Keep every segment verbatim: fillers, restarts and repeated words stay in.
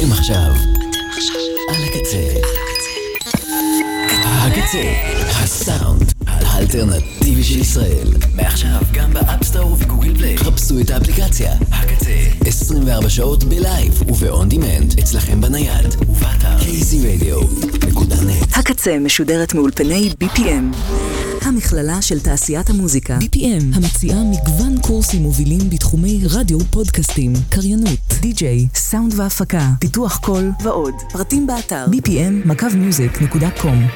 אתם עכשיו. אתם עכשיו. על הקצה. על הקצה. הקצה. הסאונד האלטרנטיבי של ישראל. מעכשיו גם באפסטור ובגוגל פליי. חפשו את האפליקציה. הקצה. עשרים וארבע שעות בלייב ובאון דימנד. אצלכם בנייד ובאתר קי זי רדיו נקודה נט. הקצה משודרת מאולפני בי פי אם. המכללה של תעשיית המוזיקה. בי פי אם, המציעה מגוון קורסים מובילים בתחומי רדיו, פודקאסטים, קריינות, די-ג'יי, סאונד והפקה, פיתוח קול ועוד. פרטים באתר בי פי אם מקו מיוזיק נקודה קום.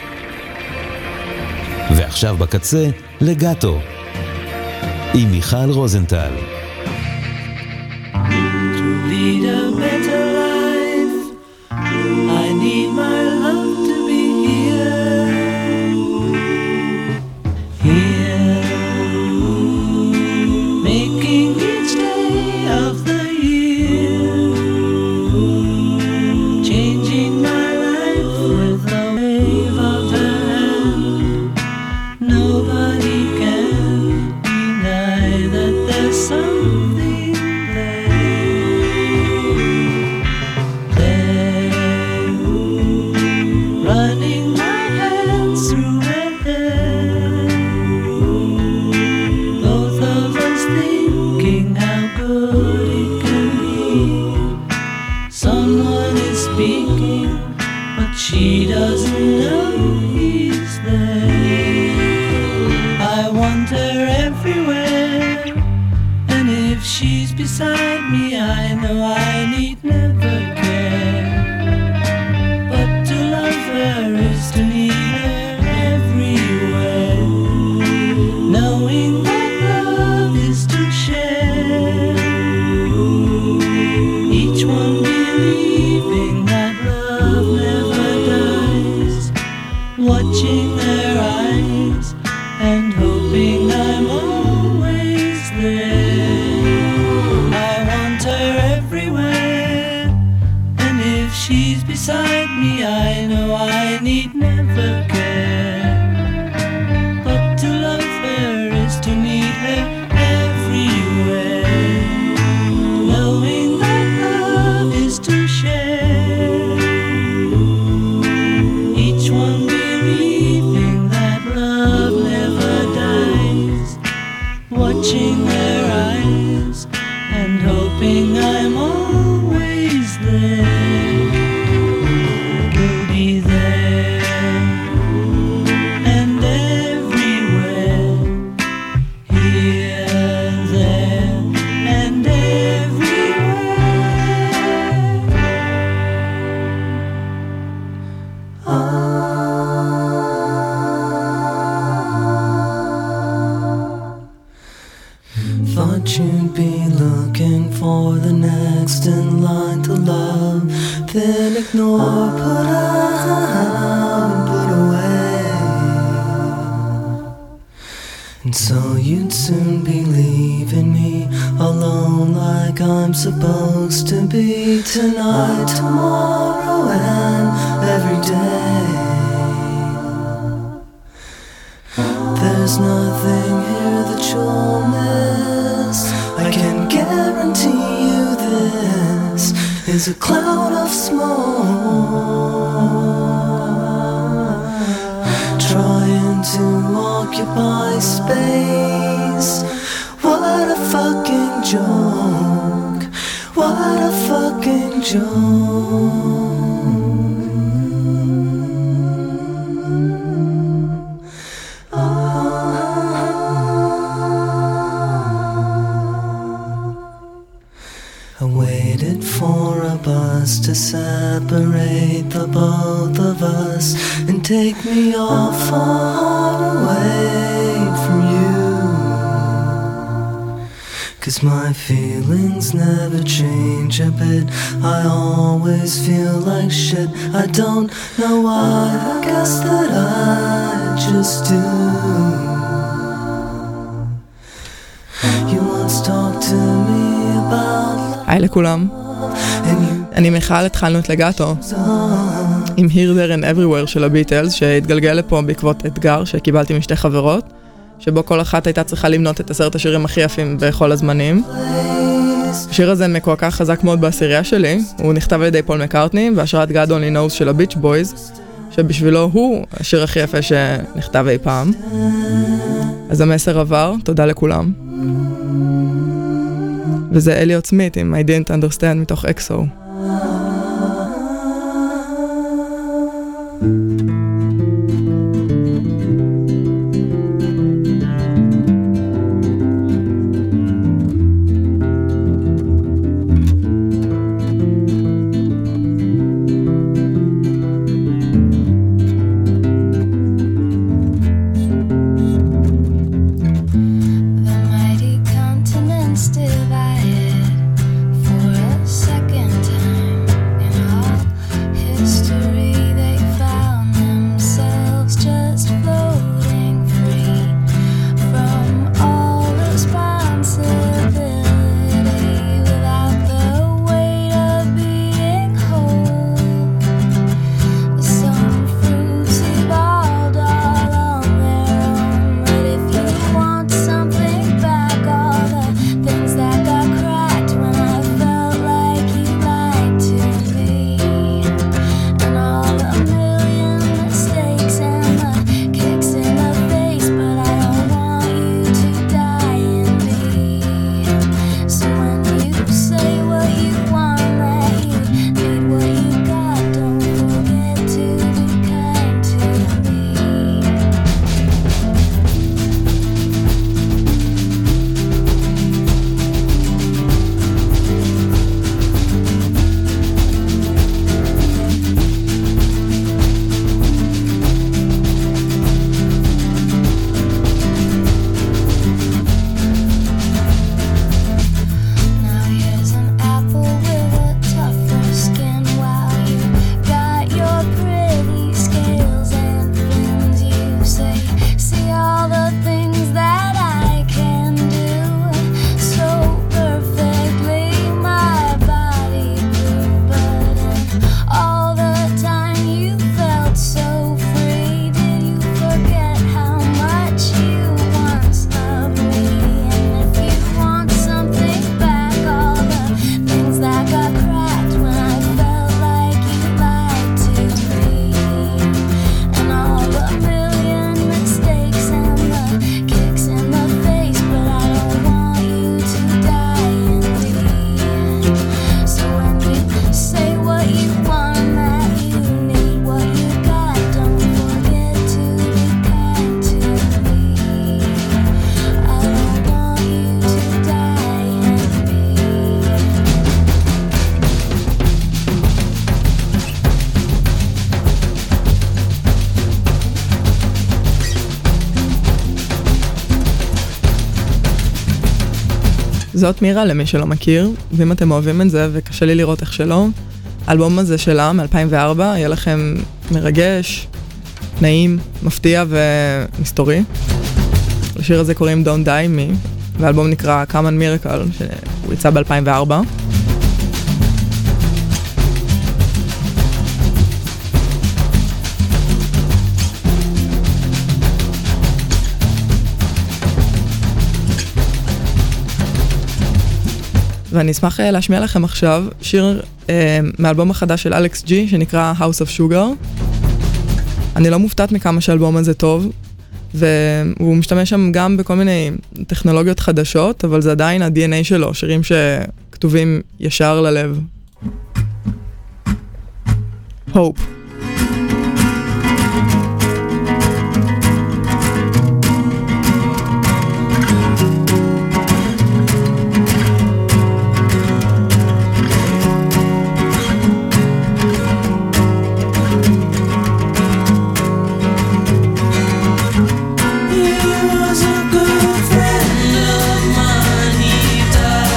ועכשיו בקצה, לגאטו. עם מיכל רוזנטל. To lead a better life, I need my love to be here. Here, making each day of the year, changing my life with a wave of her hand. Nobody can deny that there's something there, there, running my hands through her hair. Both of us thinking how good it can be. Someone is speaking, but she doesn't know he's there. I want her everywhere, and if she's beside me, I know I need never care. But to love her is to need her everywhere, knowing that love is to share. Each one believing that love never dies, watching their eyes and hoping I'm always there. I want her everywhere, and if she's beside me, I know I need never care. But to love her is to need her everywhere, knowing that love is to share. Each one believing that love never dies, watching their eyes and hoping I'm always there. You'll be there and everywhere, here, there, and thought you'd be looking for the next in line to love, then ignore, put out, put away. And so you'd soon be leaving me alone like I'm supposed to be tonight, tomorrow, and every day. There's nothing here that you'll miss. I can guarantee you this is a cloud of smoke, trying to occupy space. What a fucking joke. What a fucking joke. I waited for a bus to separate the both of us and take me all far away from you. 'Cause my feelings never change a bit. I always feel like shit. I don't know why, I guess that I just do. You once talked to me about היי לכולם, אני מיכל, התחלנו את לגאטו עם Here, There and Everywhere של הביטלס, שהתגלגל לפה בעקבות אתגר שקיבלתי משתי חברות, שבו כל אחת הייתה צריכה למנות את עשרת השירים הכי יפים בכל הזמנים. השיר הזה מקועקע חזק מאוד בעשירייה שלי, הוא נכתב על ידי פול מקארטני, בהשראת God Only Knows של הביץ' בויז, שבשבילו הוא השיר הכי יפה שנכתב אי פעם. אז המסר עבר, תודה לכולם. וזה אליוט סמית עם I Didn't Understand מתוך אקסו. זאת מירה למי שלא מכיר, ואם אתם אוהבים את זה וקשה לי לראות איך שלא, האלבום הזה שלה מ-אלפיים וארבע יהיה לכם מרגש, נעים, מפתיע ומסתורי. לשיר הזה קוראים Don't Die Me, והאלבום נקרא Common Miracle, שהוא יצא ב-אלפיים וארבע. ואני אשמח להשמיע לכם עכשיו שיר אה, מאלבום החדש של אלכס ג'י שנקרא House of Sugar. אני לא מופתעת מכמה שהאלבום הזה טוב, והוא משתמש שם גם בכל מיני טכנולוגיות חדשות, אבל זה עדיין ה-די אן איי שלו, שירים שכתובים ישר ללב. Hope.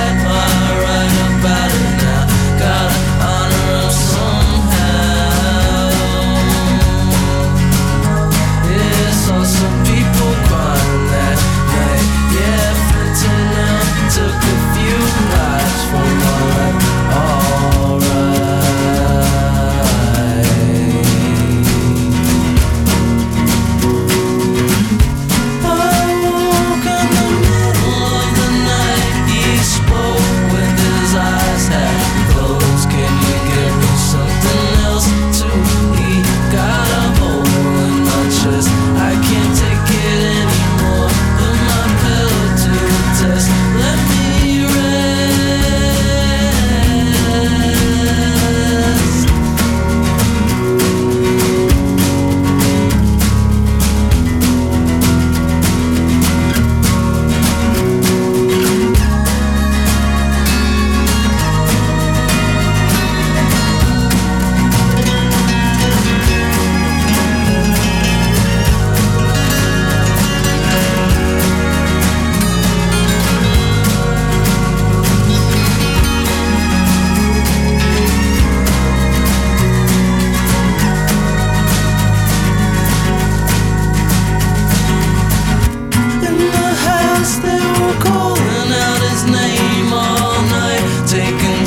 Right about it now, got an honor of somehow.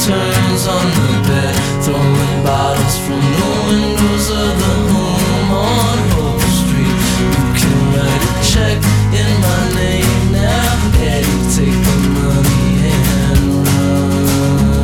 turns on the bed, throwing bottles from the windows of the home on Hope Street. You can write a check in my name now, Daddy, take the money and run.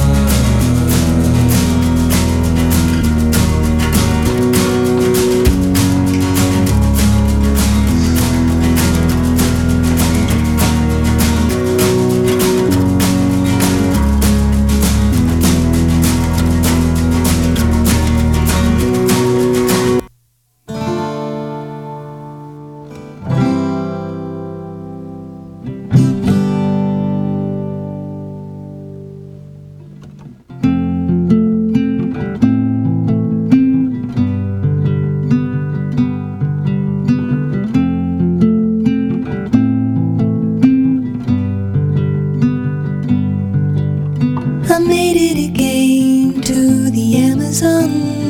I made it again to the Amazon.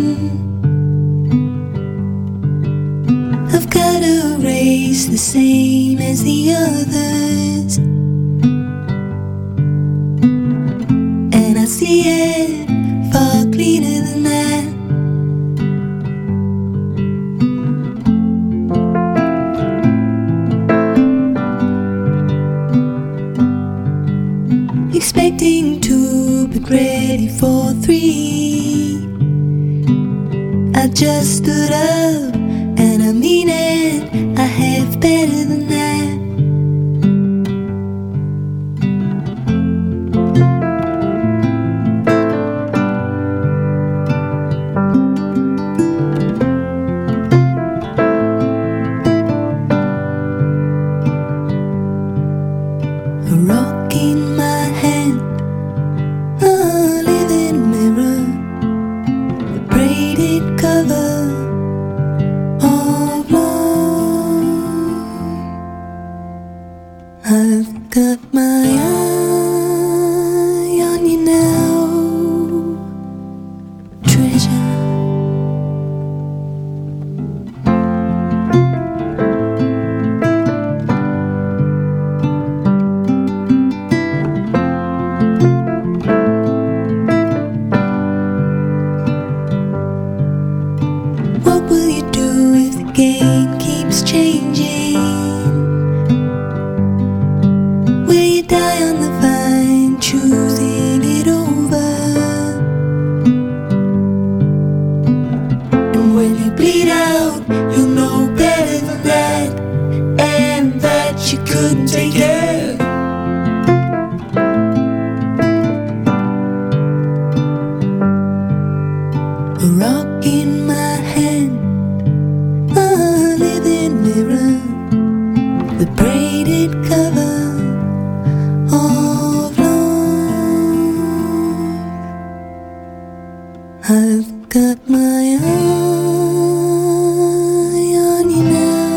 I've got a race the same as the others, and I see it far cleaner than that. Expecting to be ready for three, I just stood up, and I mean it, I have better than that. A rock in my hand, a living mirror, the braided cover of love. I've got my eye on you now, treasure. What will you do if the game keeps changing? Will you die on the vine, choosing it over? And when you bleed out, you'll know better than that, and that you couldn't take it. A rock in my hand, a living mirror, the braided cover of love. I've got my eye on you now,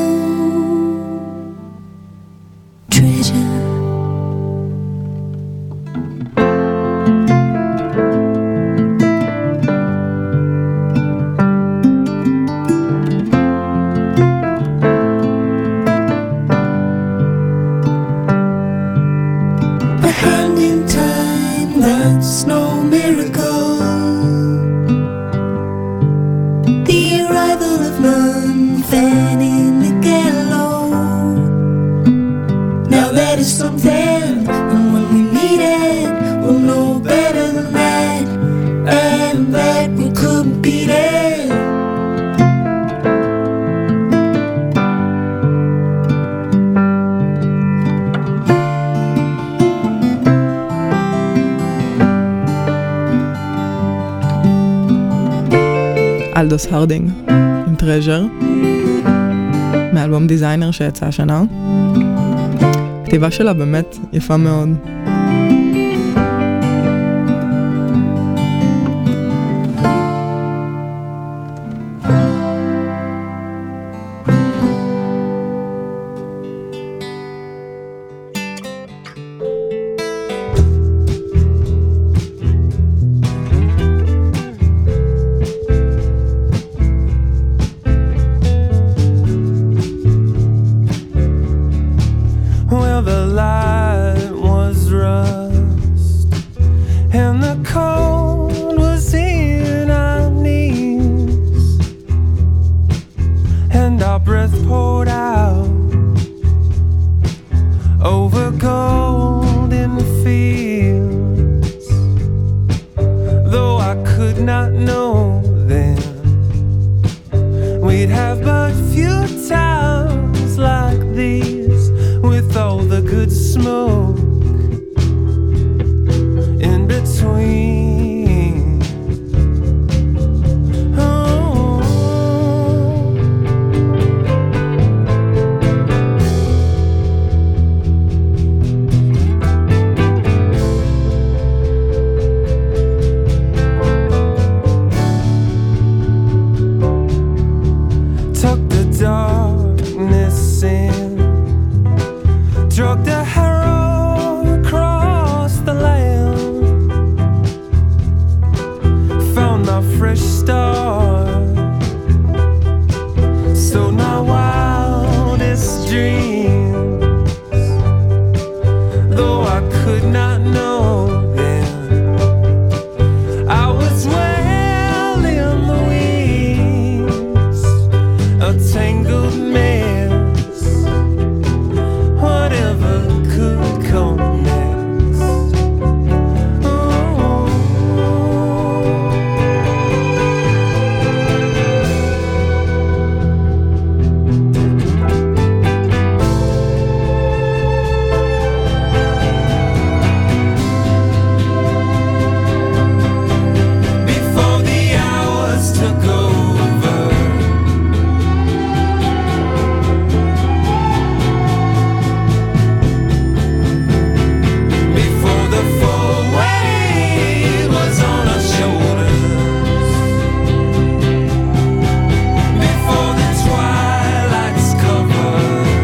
treasure. A hand in time, that's no miracle. The arrival of none, fanning the gallows. Now that is something, and when we meet it, we'll know better than that, and that we couldn't beat it. אלדוס הרדינג עם טרז'ר מאלבום דיזיינר שיצא השנה. הכתיבה שלה באמת יפה מאוד. Well, the light was rough and the cold was in our knees, and our breath poured out over golden fields. Though I could not know then, we'd have but few times like these, with all the good smoke in between. Oh. Tuck the darkness in, drug the harrow across the land, found my fresh start, so my wildest dreams. Though I could not know then, I was well in the weeds, a tangled mess, whatever could come next. Oh. Before the hours took over, before the full weight was on our shoulders, before the twilight's covered,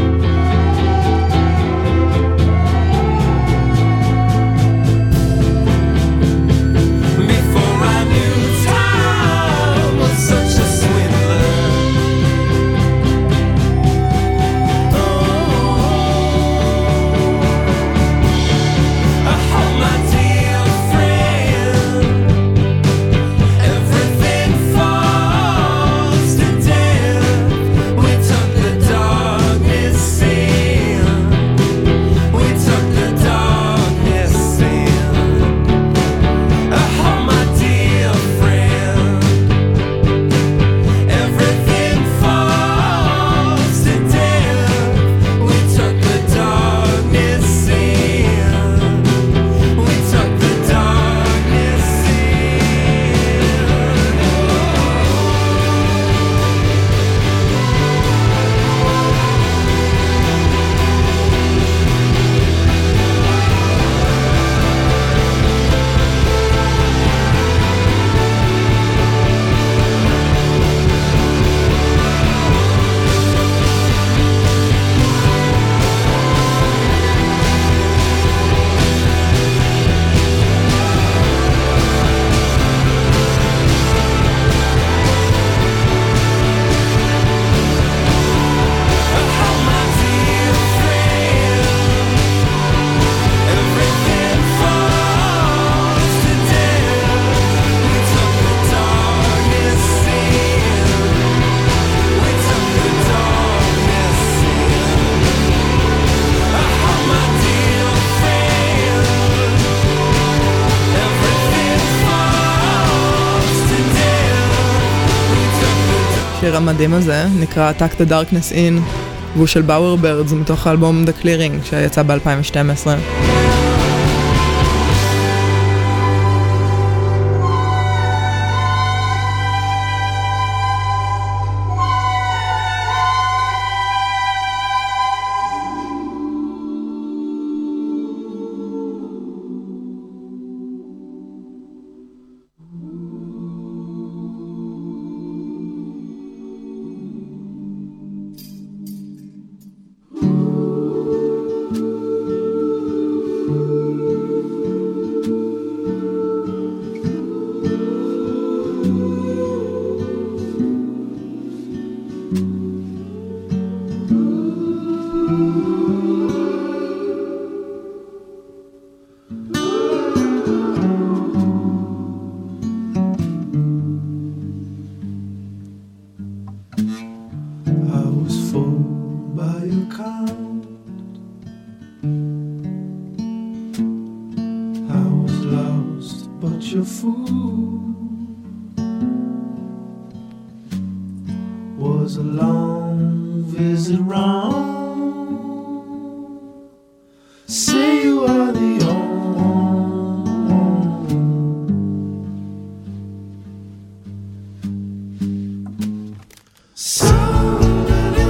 before I knew time was such a swindler. Oh, my dear friend, everything falls to death. We took the darkness in, we took the darkness in. Oh, my dear friend, everything falls to death. We took the darkness in, we took the darkness השיר המדהים הזה נקרא Tuck the Darkness In, והוא של באואר בירדס מתוך האלבום The Clearing שיצא ב-אלפיים ושתים עשרה. creature food was a long visit round. Say you are the only. So many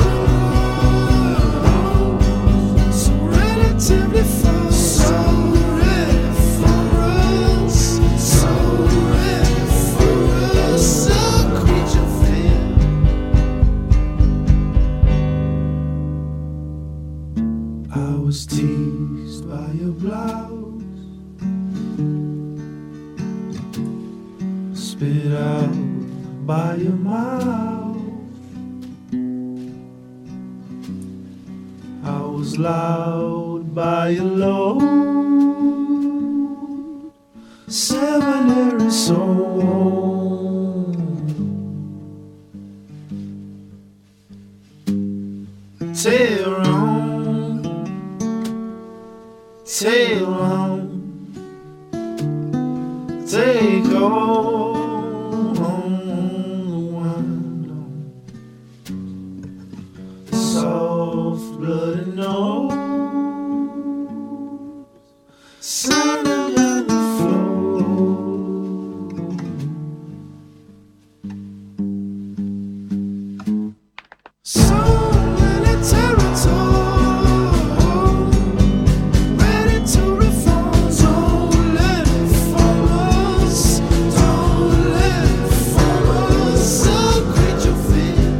photos, so relatively far, so ready for us, so ready for us, a creature fear. I was teased by your blouse, spit out by your mouth. I was loud by your load, seminary soul. Tear on, tear on, take hold on the window. Soft blood nose, sounding like the flow. So many territories ready to reform. Don't let it fall us, don't let it fall us, a creature fear.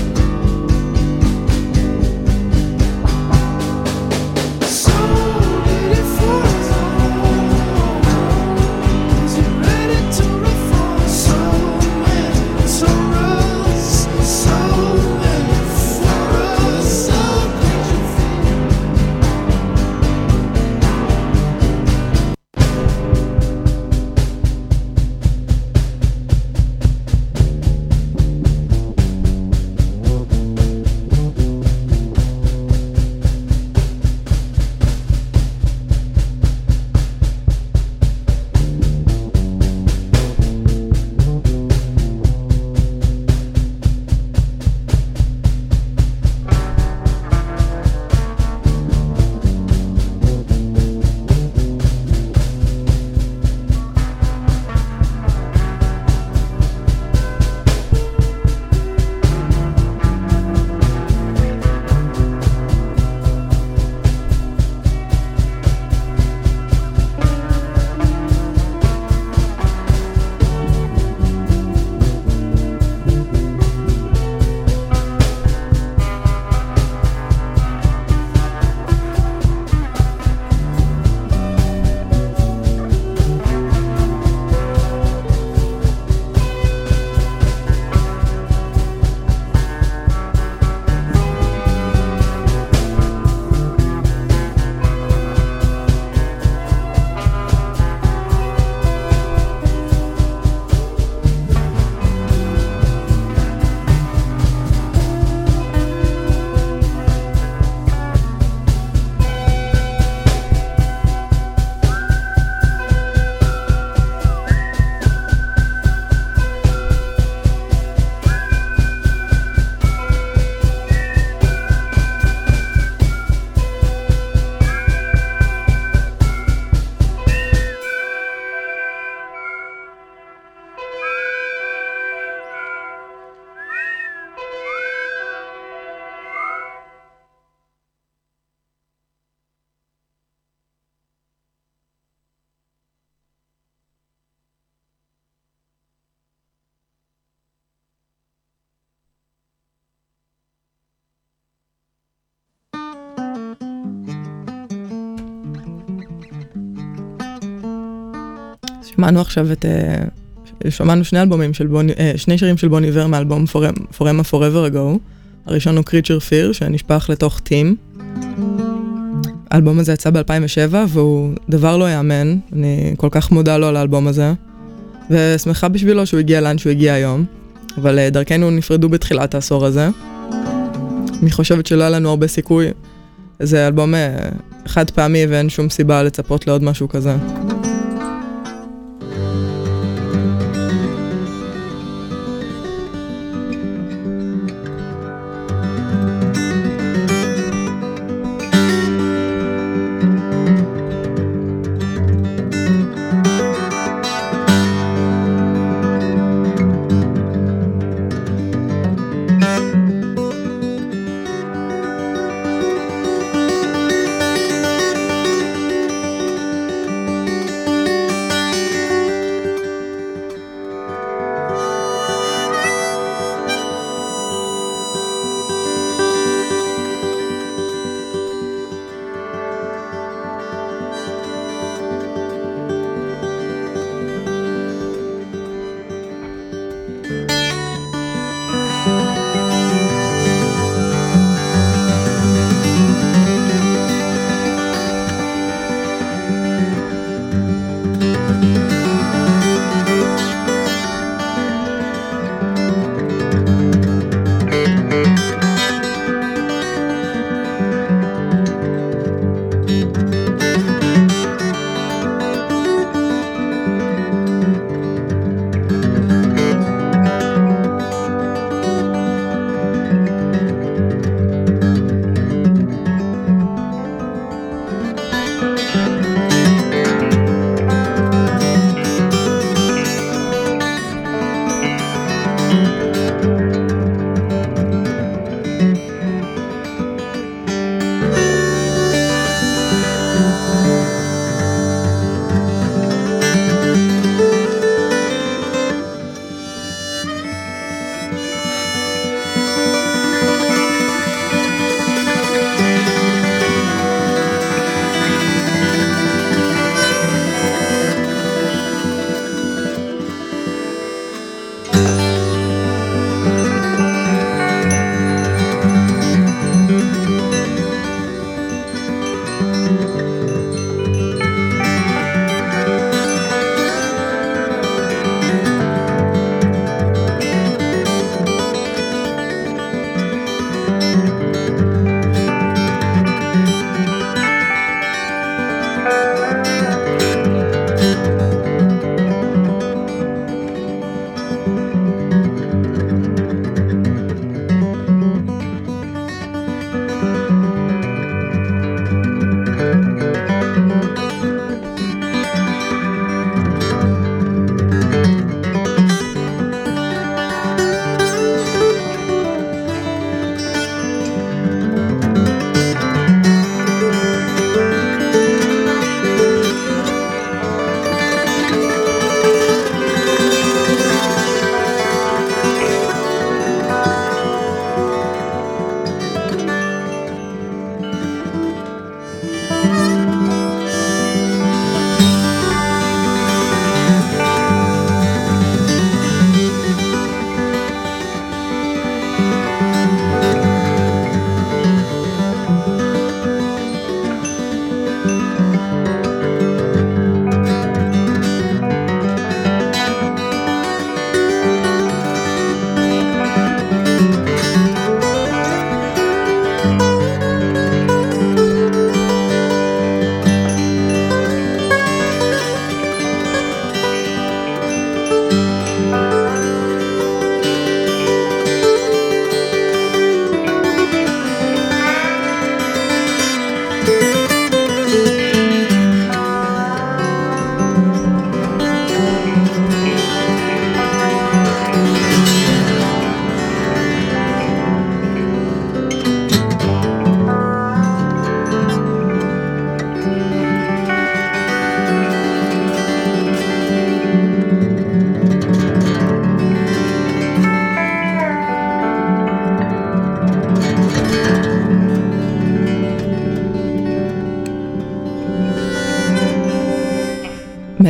So did it for us all. Is it ready to reform? So many to us, so many for us, a creature fear. שמענו עכשיו את... שמענו שני אלבומים של בוני... שני שירים של בוני איבר מאלבום Forever Forever Ago. הראשון הוא Creature Fear, שנשפך לתוך טים. האלבום הזה יצא ב-אלפיים ושבע, והוא דבר לא יאמן. אני כל כך מודה לו על האלבום הזה. ושמחה בשבילו שהוא הגיע לאן שהוא הגיע היום. אבל דרכנו נפרדו בתחילת העשור הזה. אני חושבת שלא היה לנו הרבה סיכוי. זה אלבום חד פעמי ואין שום סיבה לצפות לעוד משהו כזה.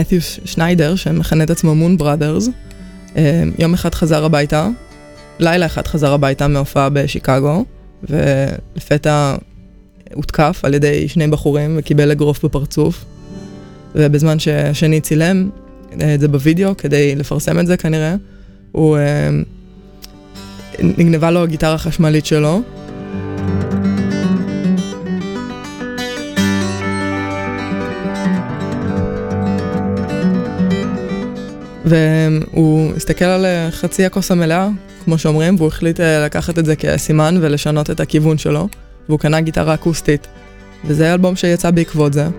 מתיוס שניידר, שמכנה את עצמו מון בראדרס, יום אחד חזר הביתה, לילה אחד חזר הביתה מהופעה בשיקגו, ולפתע הותקף על ידי שני בחורים וקיבל אגרוף בפרצוף, ובזמן שהשני צילם את זה בווידאו, כדי לפרסם את זה כנראה, הוא נגנבה לו הגיטרה החשמלית שלו, והוא הסתכל על חצי הכוס המלאה, כמו שאומרים, והוא החליט לקחת את זה כסימן ולשנות את הכיוון שלו, והוא קנה גיטרה אקוסטית, וזה האלבום שיצא בעקבות זה.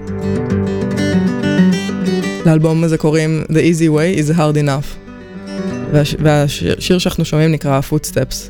לאלבום הזה קוראים The Easy Way is Hard Enough, והש... והשיר שאנחנו שומעים נקרא Footsteps.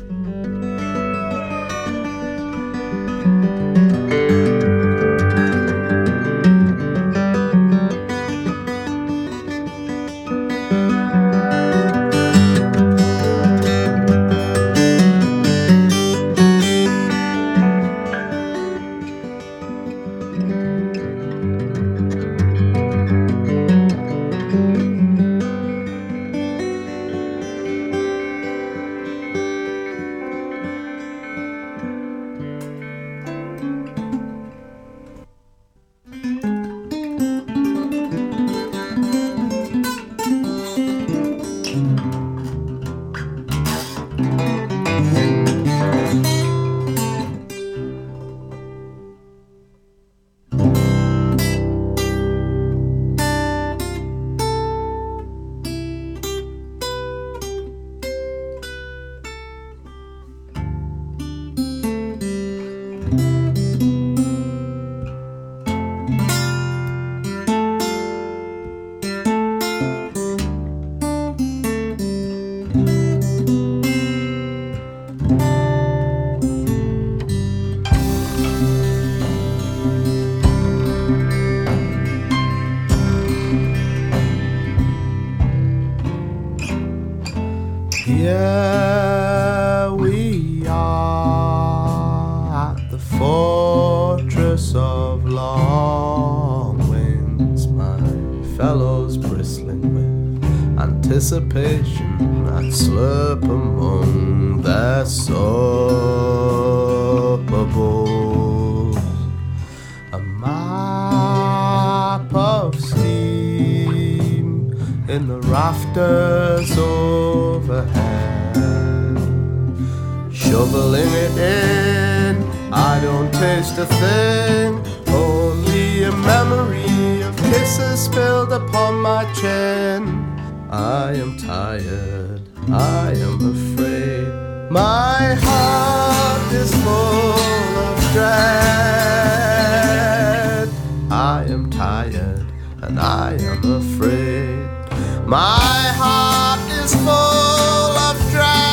Here we are at the fortress of long winds, my fellows bristling with anticipation that slurp among their supper bowls. A map of steam in the rafters overhead, shoveling it in, I don't taste a thing, only a memory of kisses spilled upon my chin. I am tired, I am afraid, my heart is full of dread. I am tired and I am afraid, my heart is full of dread.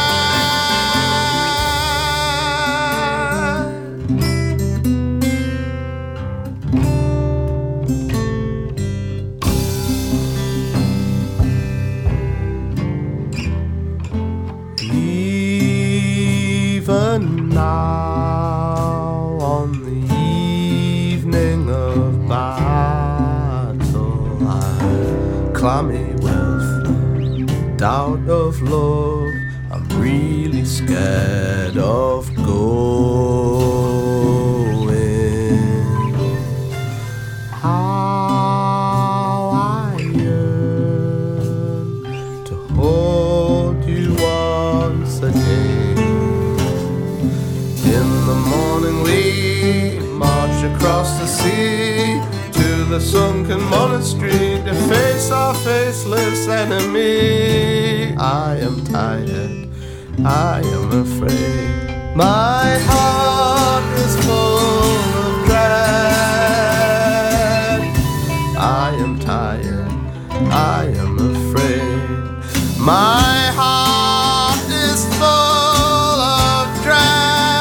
Even now, on the evening of battle, I'm clammy with doubt of love. I'm really scared of going. How I yearn to hold you once again. In the morning we march across the sea to the sunken monastery to face our faceless enemy. I am tired, I am afraid, my heart is full of dread. I am tired, I am afraid, my heart is full of dread.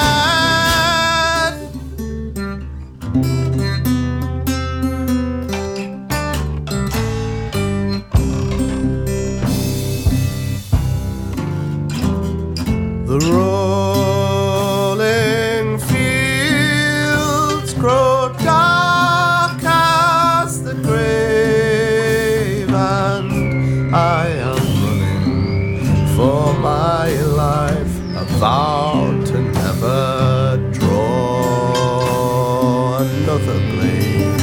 The rolling fields grow dark as the grave. hand. I am running for my life, a vow to never draw another blade.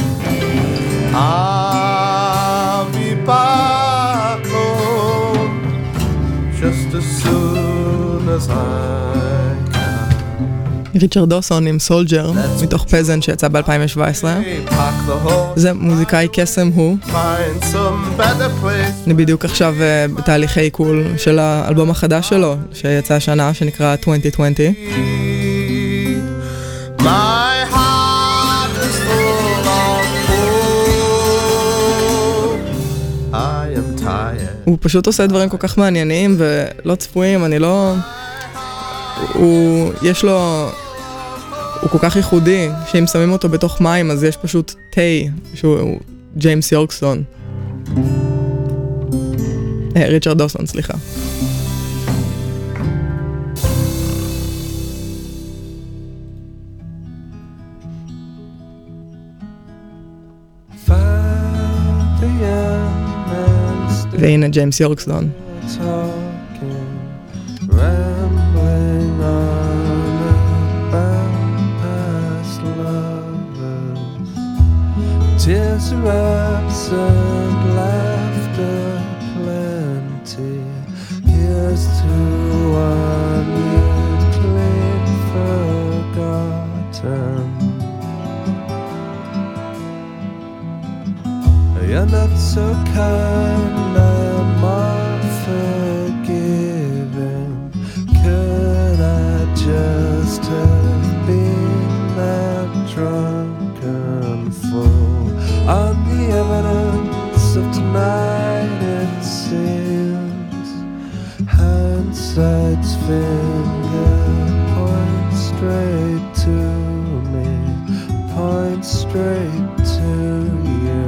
I'll be back home just as soon as I ריצ'רד דוסון עם סולג'ר, מתוך פזנט שיצא ב-אלפיים שבע עשרה. זה מוזיקאי קסם הוא. אני בדיוק עכשיו בתהליכי עיכול של האלבום החדש שלו, שיצא השנה, שנקרא עשרים עשרים. הוא פשוט עושה דברים כל כך מעניינים ולא צפויים, אני לא... הוא... יש לו... הוא כל כך ייחודי, שאם שמים אותו בתוך מים, אז יש פשוט תה, שהוא ג'יימס יורקסון. אה, ריצ'רד דוסון, סליחה. והנה ג'יימס יורקסון. Tears of absent laughter plenty. Here's to one you'd clean forgotten. You're not so kind, I'm more forgiving. Could I just have been that drunken fool? On the evidence of tonight, it seems hindsight's finger points straight to me, points straight to you.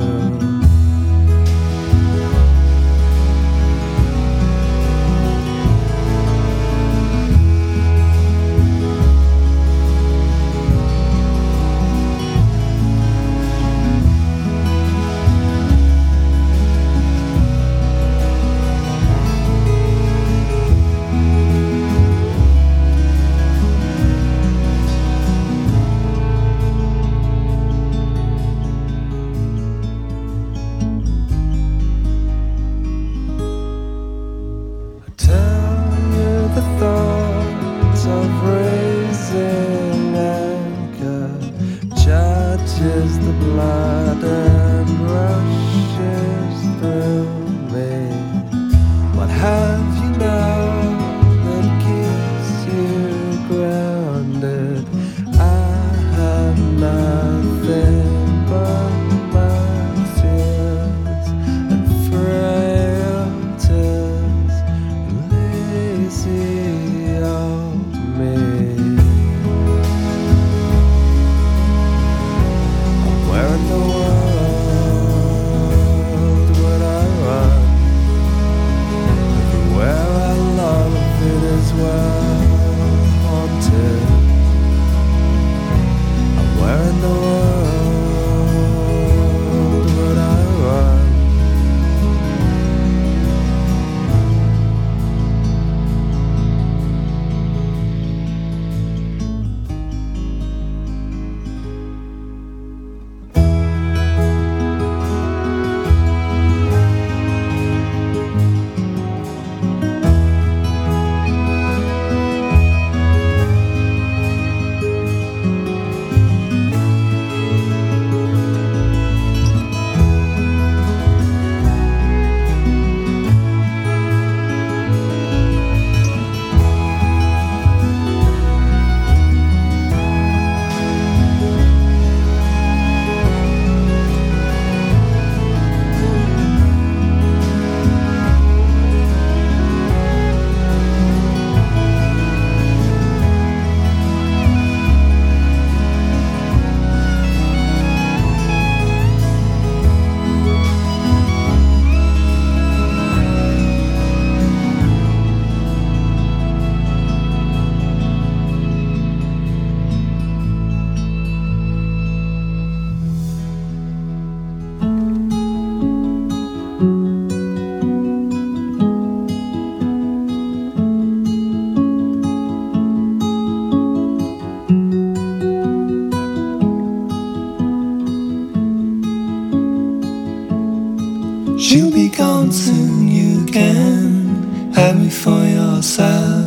have me for yourself.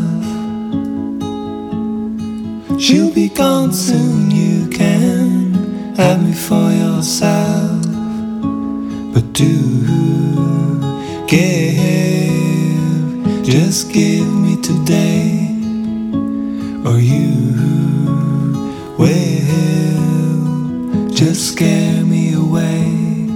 She'll be gone soon, you can have me for yourself. But do give, just give me today, or you will just scare me away.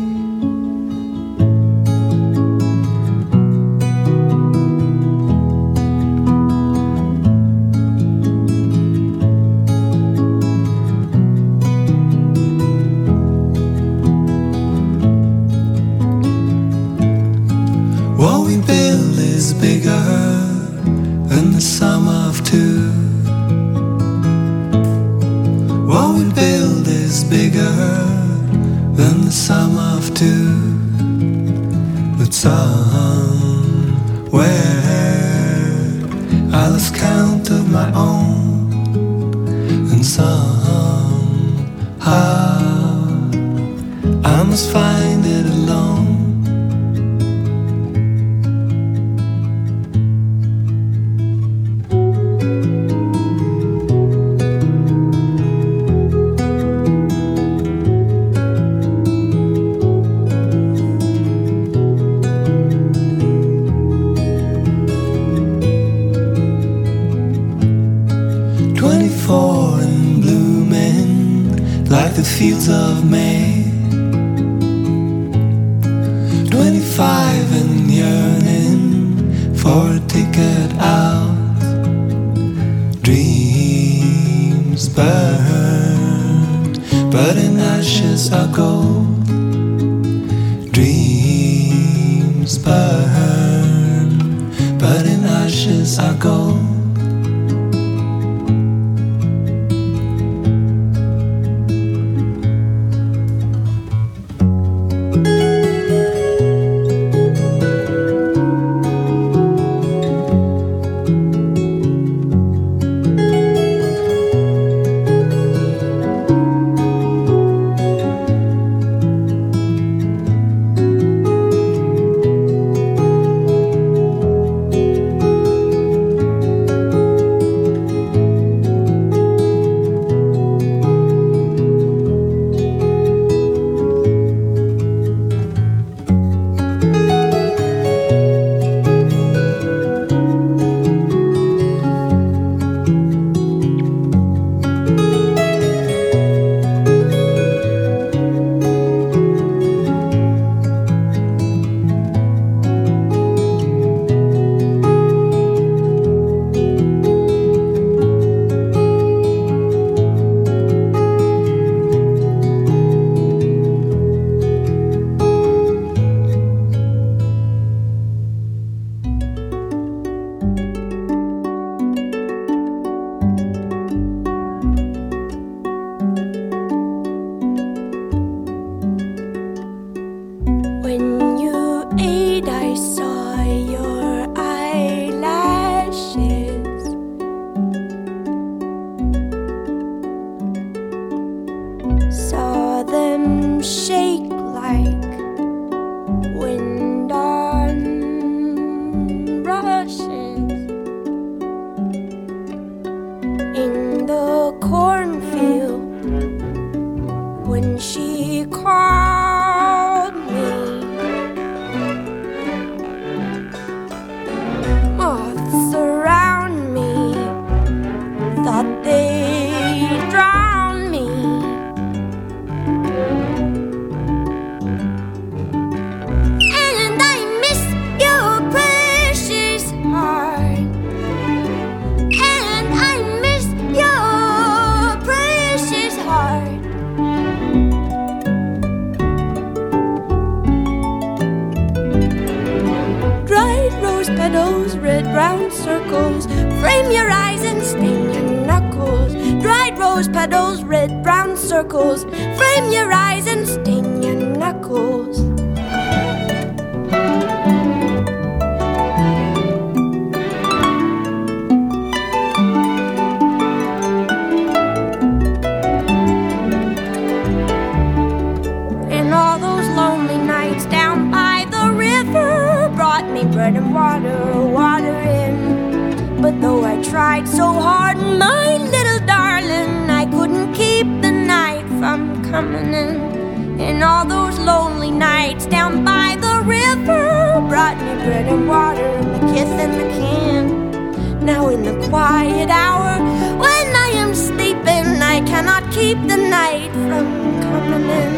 What we build is bigger than the sum of two. What we build is bigger than the sum of two. But somewhere I lost count of my own, and somehow I must find it alone. Twenty-four and blooming like the fields of May. Twenty-five and yearning for a ticket out. Dreams burn, but in ashes are gold. Dreams burn, but in ashes are gold. brought me bread and water, water in. But though I tried so hard, my little darling, I couldn't keep the night from coming in. And all those lonely nights down by the river brought me bread and water, the kiss and the can. Now in the quiet hour, when I am sleeping, I cannot keep the night from coming in.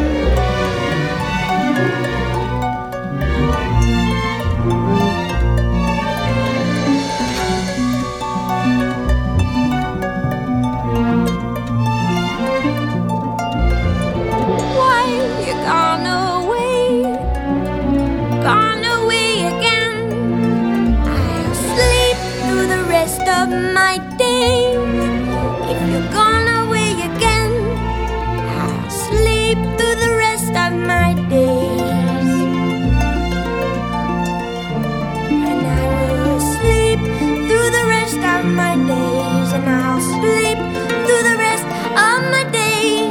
Why you gone away, gone away again? I'll sleep through the rest of my days. If you're gone away again, I'll sleep through the rest of my days. And I will sleep through the rest of my days. And I'll sleep through the rest of my days.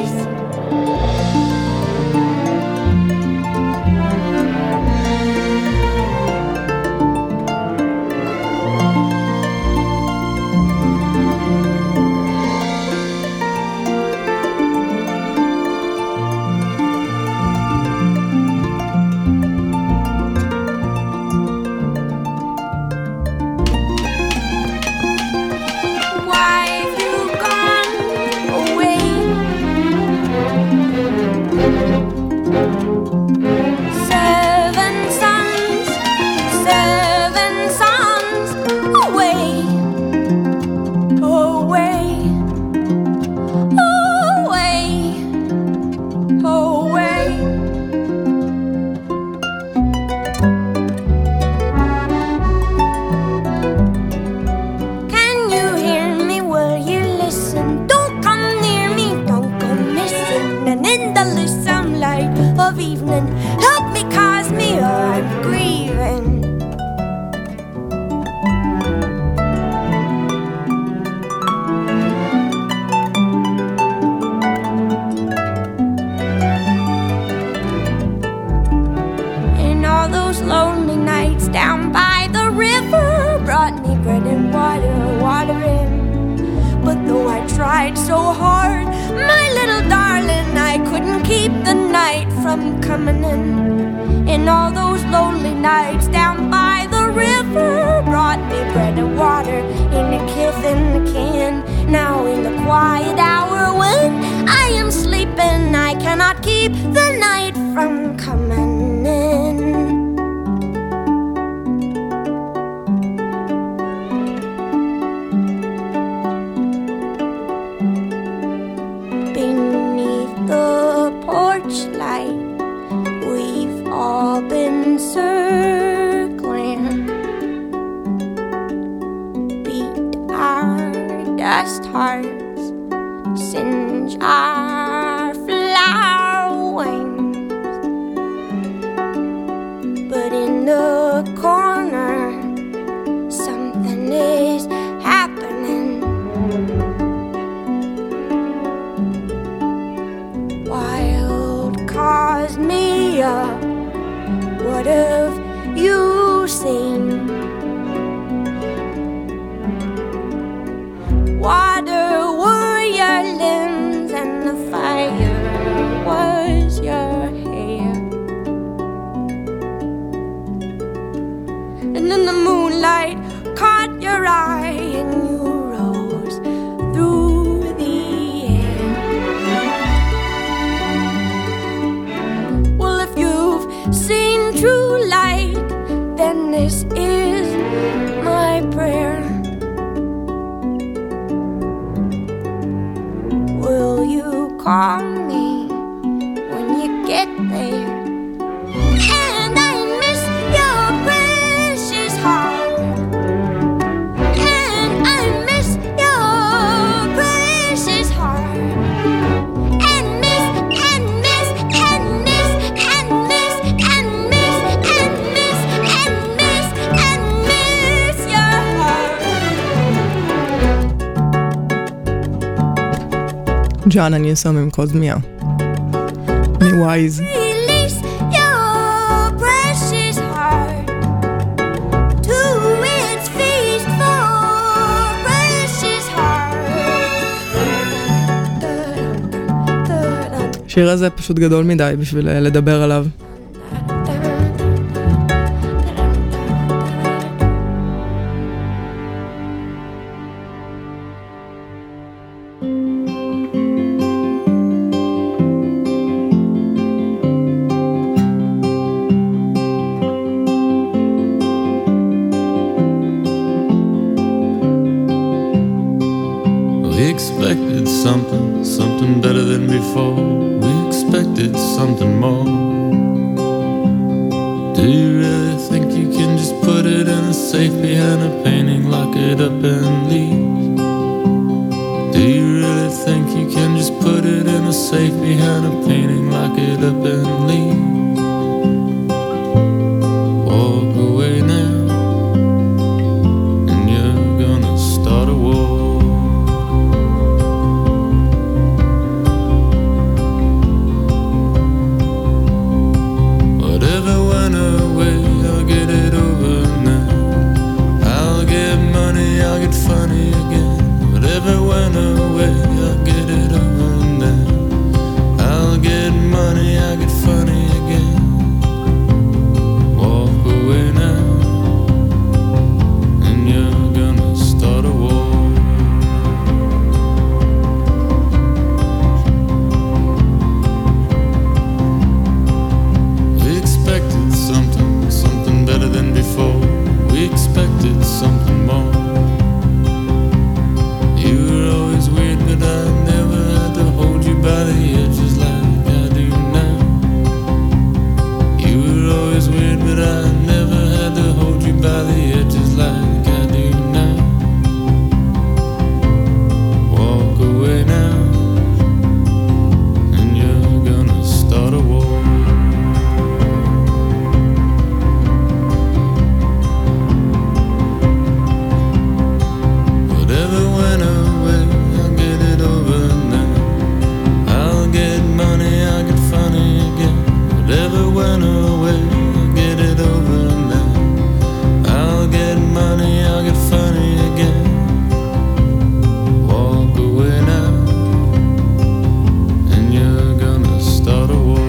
Joanna Newsom עם קוזמיה מווייז. השיר הזה פשוט גדול מדי בשביל לדבר עליו. Expected something, something better than before. We expected something more. Do you really think you can just put it in a safe behind a painting, lock it up and leave? Do you really think you can just put it in a safe behind a painting, lock it up and leave? Walk away now, and you're gonna start a war. Funny again, whatever went away, I'll get it over now. I'll get money, I'll get funny again. Walk away now, and you're gonna start a war. We expected something, something better than before. We expected something more. You were always weird, but I never had to hold you by the edges like I do now. You were always weird, but I never had to hold you by the edges like I do now. Walk away now, and you're gonna start a war. Whatever went away, I'll get it over now. I'll get money, I'll get funny again. Whatever went away, I'll get it over now. I'll get money, I'll get funny again. Walk away now, and you're gonna start a war.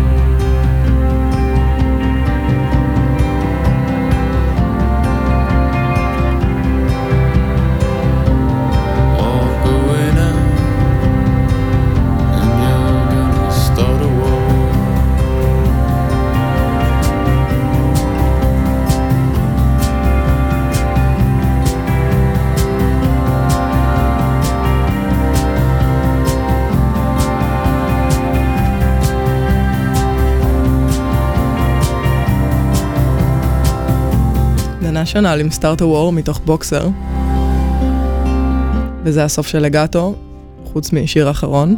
national עם Start a War מתוך בוקסר, וזה הסוף של לגאטו, חוץ משיר אחרון.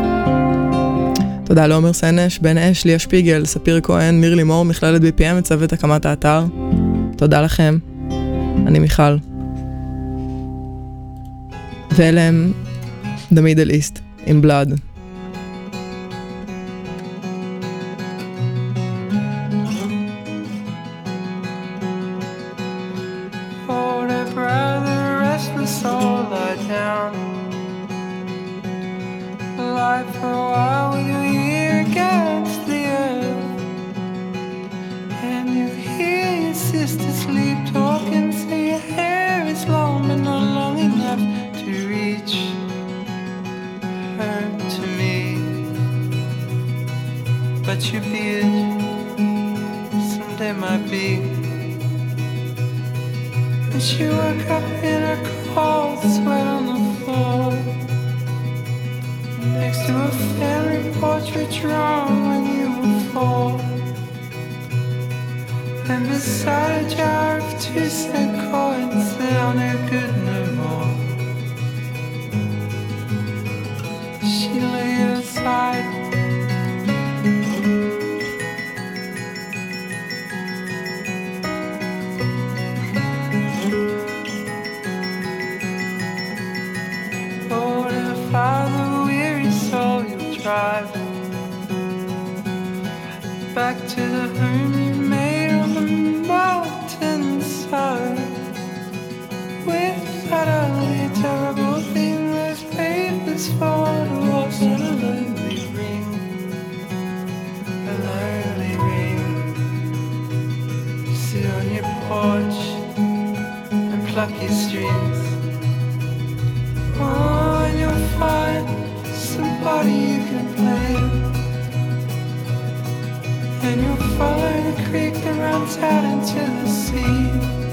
תודה לעומר סנש, בן אש, ליה שפיגל, ספיר כהן, מיר לימור, מכללת בי פי אם, מצוות הקמת האתר. תודה לכם, אני מיכל. ואלה הם The Middle East עם Blood. Terrible thing, there's papers for the walls and a lonely ring. sit on your porch and pluck your strings. Oh, and you'll find somebody you can blame. And you'll follow the creek that runs out into the sea.